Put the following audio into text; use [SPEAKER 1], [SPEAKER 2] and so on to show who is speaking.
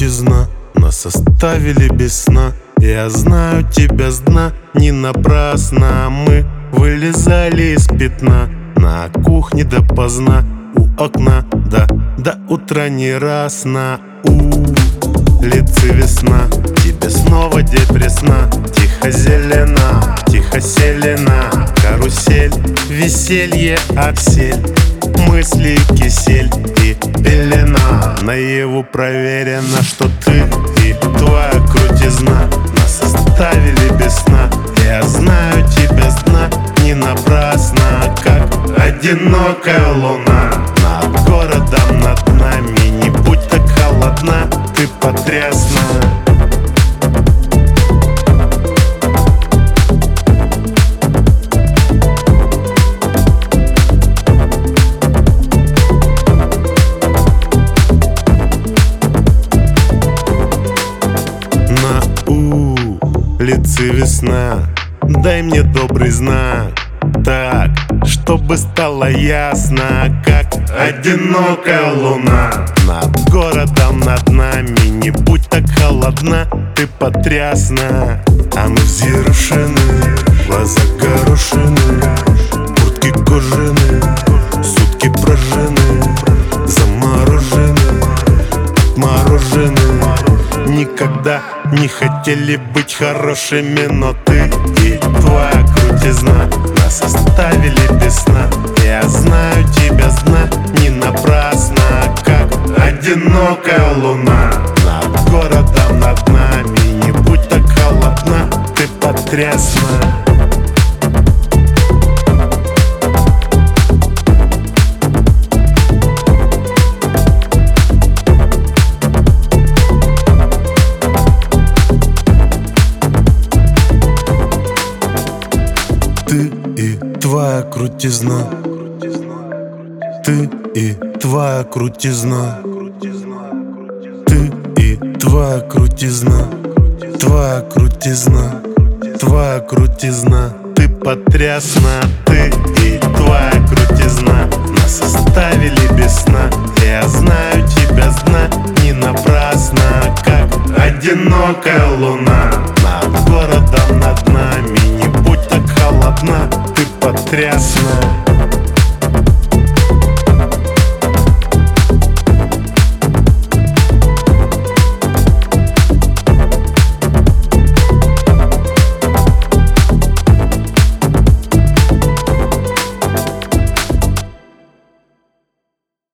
[SPEAKER 1] крутизна, нас оставили без сна. Я знаю тебя с дна, не напрасно мы вылезали из пятна. На кухне допоздна, у окна, да, до утра не раз на улице весна. Тебе снова депресна, тихо зелена, тихо селена. Карусель, веселье, обсель, мысли кисель и пелена. Наяву проверено, что ты и твоя крутизна нас оставили без сна. Я знаю тебя с дна, не напрасно, как одинокая луна. Над городом, над нами, не будь так холодна, ты потрясна. Улице весна, дай мне добрый знак, так, чтобы стало ясно, как одинокая луна. Над городом, над нами, не будь так холодна, ты потрясна. А мы взъерошены, глаза горошины, куртки кожаные, сутки прожжены, заморожены, отморожены. Никогда не хотели быть хорошими, но ты и твоя крутизна нас оставили без сна. Я знаю тебя с дна, не напрасно, как одинокая луна. Над городом, над нами, не будь так холодна, ты потрясна. Ты и твоя крутизна, ты и твоя крутизна, ты и твоя крутизна, твоя крутизна, твоя крутизна, ты потрясна. Ты и твоя крутизна нас оставили без сна. Я знаю тебя с дна, не напрасно, как одинокая луна. Над городом, над нами, не будь так холодна, ты потрясна.